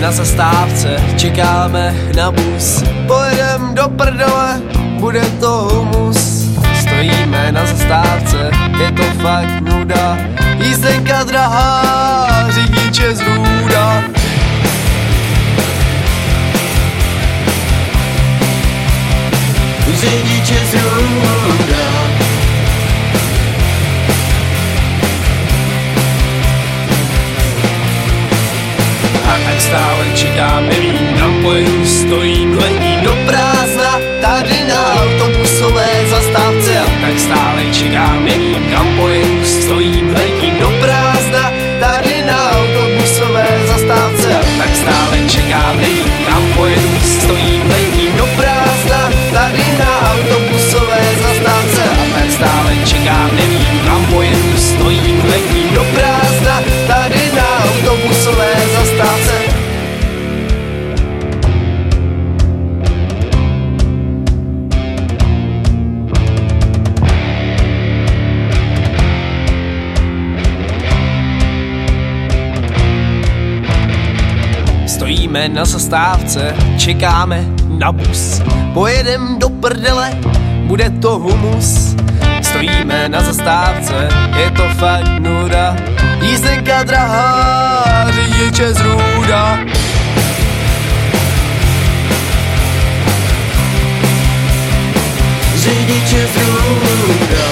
na zastávce, čekáme na bus. Pojedem do prdele, bude to humus. Stojíme na zastávce, je to fakt nuda. Jízdenka drahá, řidiče zrůda. Řidiče zrůda. A tak stále čekám, nevím kam pojedu, stojím, hledím do prázdna, tady na autobusové zastávce. A tak stále čekám, nevím kam pojedu, stojím, hledím do prázdna, tady na autobusové zastávce. A tak stále čekám, nevím kam pojedu, stojím, hledím do prázdna, tady na autobusové zastávce. A tak stále čekám, nevím kam pojedu, stojím, hledím do prázdna, tady na autobusové zastávce. Stojíme na zastávce, čekáme na bus. Pojedem do prdele, bude to humus. Stojíme na zastávce, je to fakt nuda. Jízdenka drahá, řidiče zrůda. Řidiče zrůda.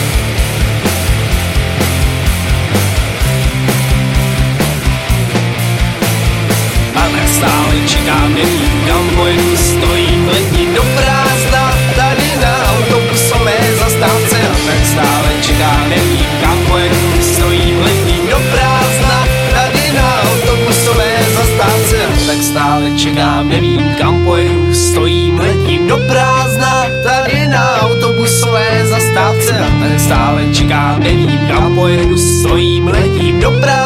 A tak stále čekám, nevím kam pojedu, stojím, hledím do prázdna, tady na autobusové zastávce. A tak stále čekám, nevím kam pojedu, stojím, hledím do prázdna, tady na autobusové zastávce. A tak stále čekám, nevím kam pojedu, stojím, hledím do prázdna, tady na autobusové zastávce. A tak stále čekám, nevím kam pojedu, stojím, hledím do prázdna.